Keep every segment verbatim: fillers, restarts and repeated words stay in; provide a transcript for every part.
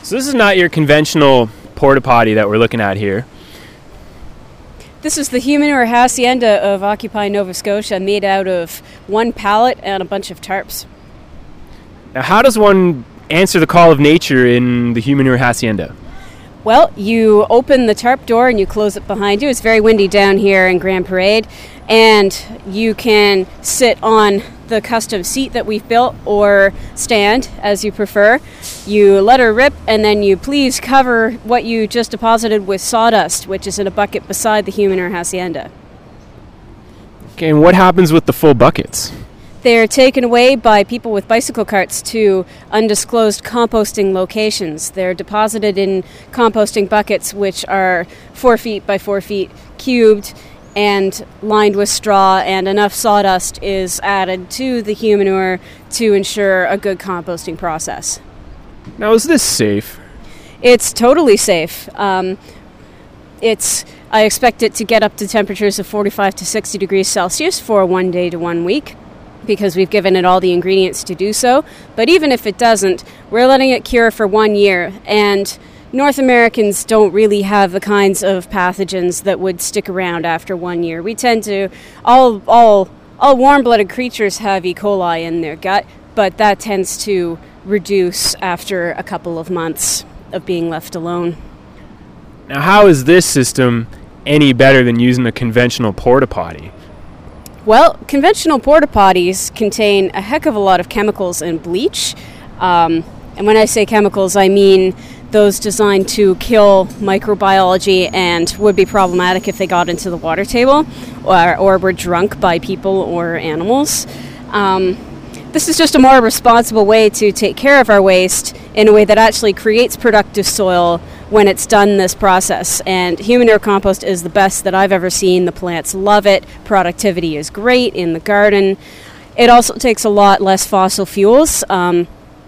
So this is not your conventional porta potty that we're looking at here. This is the Humanure Hacienda of Occupy Nova Scotia, made out of one pallet and a bunch of tarps. Now, how does one answer the call of nature in the Humanure Hacienda? Well, you open the tarp door and you close it behind you. It's very windy down here in Grand Parade, and you can sit on the custom seat that we've built or stand, as you prefer. You let her rip, and then you please cover what you just deposited with sawdust, which is in a bucket beside the Humanure Hacienda. Okay, and what happens with the full buckets? They're taken away by people with bicycle carts to undisclosed composting locations. They're deposited in composting buckets which are four feet by four feet cubed and lined with straw, and enough sawdust is added to the humanure to ensure a good composting process. Now, is this safe? It's totally safe. Um, it's I expect it to get up to temperatures of forty-five to sixty degrees Celsius for one day to one week, because we've given it all the ingredients to do so. But even if it doesn't, we're letting it cure for one year, and North Americans don't really have the kinds of pathogens that would stick around after one year. We tend to, all all all warm-blooded creatures have E. coli in their gut, but that tends to reduce after a couple of months of being left alone. Now, how is this system any better than using a conventional porta potty? Well, conventional porta potties contain a heck of a lot of chemicals and bleach. Um, and when I say chemicals, I mean those designed to kill microbiology and would be problematic if they got into the water table or, or were drunk by people or animals. Um, this is just a more responsible way to take care of our waste in a way that actually creates productive soil when it's done this process. And Humanure compost is the best that I've ever seen. The plants love it. Productivity is great in the garden. It also takes a lot less fossil fuels. Um,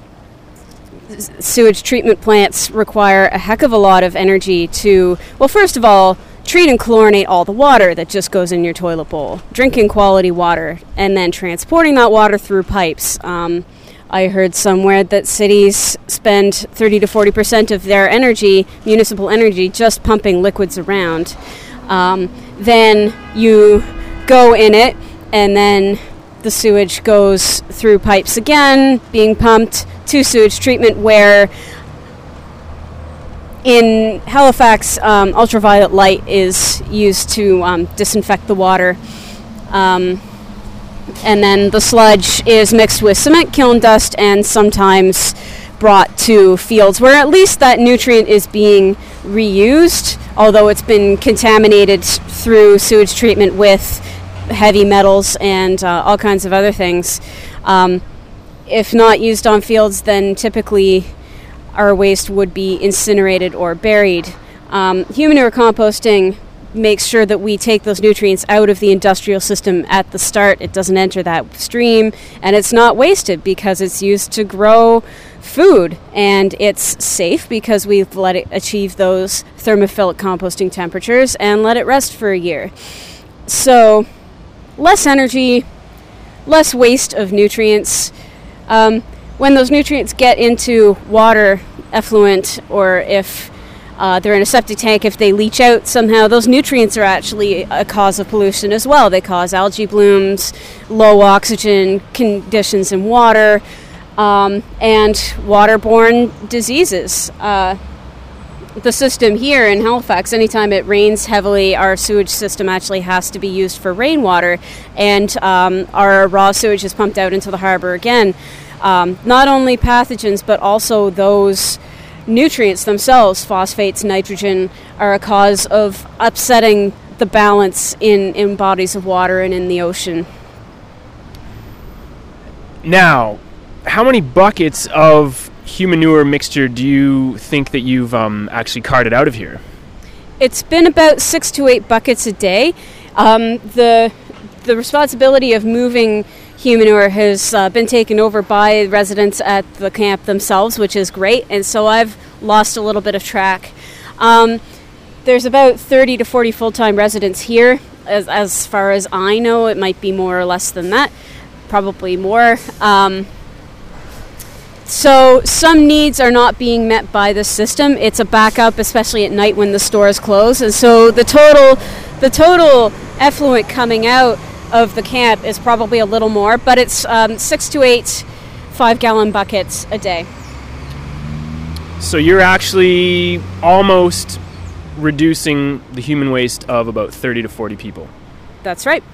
sewage treatment plants require a heck of a lot of energy to, well, first of all, treat and chlorinate all the water that just goes in your toilet bowl, drinking quality water, and then transporting that water through pipes. Um, I heard somewhere that cities spend thirty to forty percent of their energy, municipal energy, just pumping liquids around. Um, then you go in it, and then the sewage goes through pipes again, being pumped to sewage treatment, where in Halifax, um, ultraviolet light is used to um, disinfect the water. Um, and then the sludge is mixed with cement kiln dust and sometimes brought to fields where at least that nutrient is being reused, although it's been contaminated through sewage treatment with heavy metals and uh, all kinds of other things. Um, if not used on fields, then typically our waste would be incinerated or buried. Um, Humanure composting makes sure that we take those nutrients out of the industrial system at the start. It doesn't enter that stream, and it's not wasted because it's used to grow food, and it's safe because we've let it achieve those thermophilic composting temperatures and let it rest for a year. So less energy, less waste of nutrients. Um, when those nutrients get into water effluent, or if uh, they're in a septic tank, if they leach out somehow, those nutrients are actually a cause of pollution as well. They cause algae blooms, low oxygen conditions in water, um, and waterborne diseases. Uh, the system here in Halifax, anytime it rains heavily, our sewage system actually has to be used for rainwater, and um, our raw sewage is pumped out into the harbor again. Um, not only pathogens, but also those nutrients themselves, phosphates, nitrogen, are a cause of upsetting the balance in, in bodies of water and in the ocean. Now, how many buckets of Humanure mixture do you think that you've um, actually carted out of here? It's been about six to eight buckets a day. Um, the the responsibility of moving Humanure has uh, been taken over by residents at the camp themselves, which is great, and so I've lost a little bit of track. Um, there's about thirty to forty full-time residents here. As, as far as I know, it might be more or less than that, probably more. Um, So some needs are not being met by the system. It's a backup, especially at night when the stores close. And so the total, the total effluent coming out of the camp is probably a little more, but it's um, six to eight five-gallon buckets a day. So you're actually almost reducing the human waste of about thirty to forty people. That's right.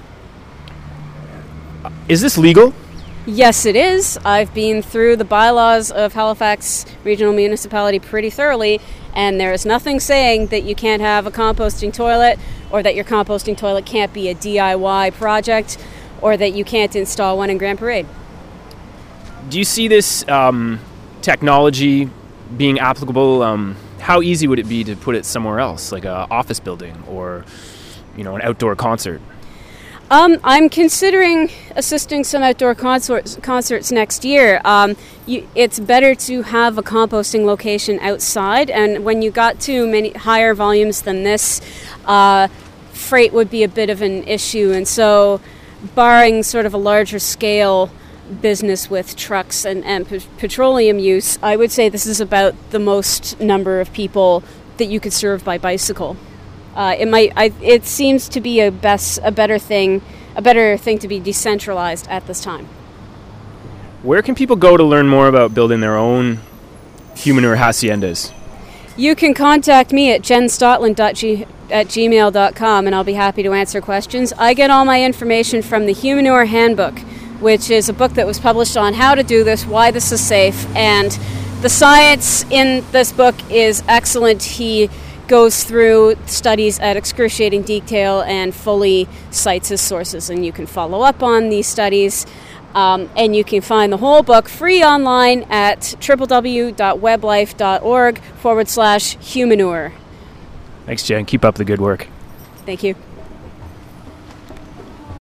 Is this legal? Yes, it is. I've been through the bylaws of Halifax Regional Municipality pretty thoroughly, and there is nothing saying that you can't have a composting toilet, or that your composting toilet can't be a D I Y project, or that you can't install one in Grand Parade. Do you see this um, technology being applicable? Um, how easy would it be to put it somewhere else, like an office building or, you know, an outdoor concert? Um, I'm considering assisting some outdoor concerts, concerts next year. Um, you, it's better to have a composting location outside, and when you got to many higher volumes than this, uh, freight would be a bit of an issue. And so, barring sort of a larger scale business with trucks and, and p- petroleum use, I would say this is about the most number of people that you could serve by bicycle. Uh, it might. I, it seems to be a best, a better thing, a better thing to be decentralized at this time. Where can people go to learn more about building their own Humanure haciendas? You can contact me at jenstotland at gmail dot com, and I'll be happy to answer questions. I get all my information from the Humanure Handbook, which is a book that was published on how to do this, why this is safe, and the science in this book is excellent. He goes through studies at excruciating detail and fully cites his sources, and you can follow up on these studies, um, and you can find the whole book free online at www.weblife.org forward slash humanure. Thanks, Jen. Keep up the good work. Thank you.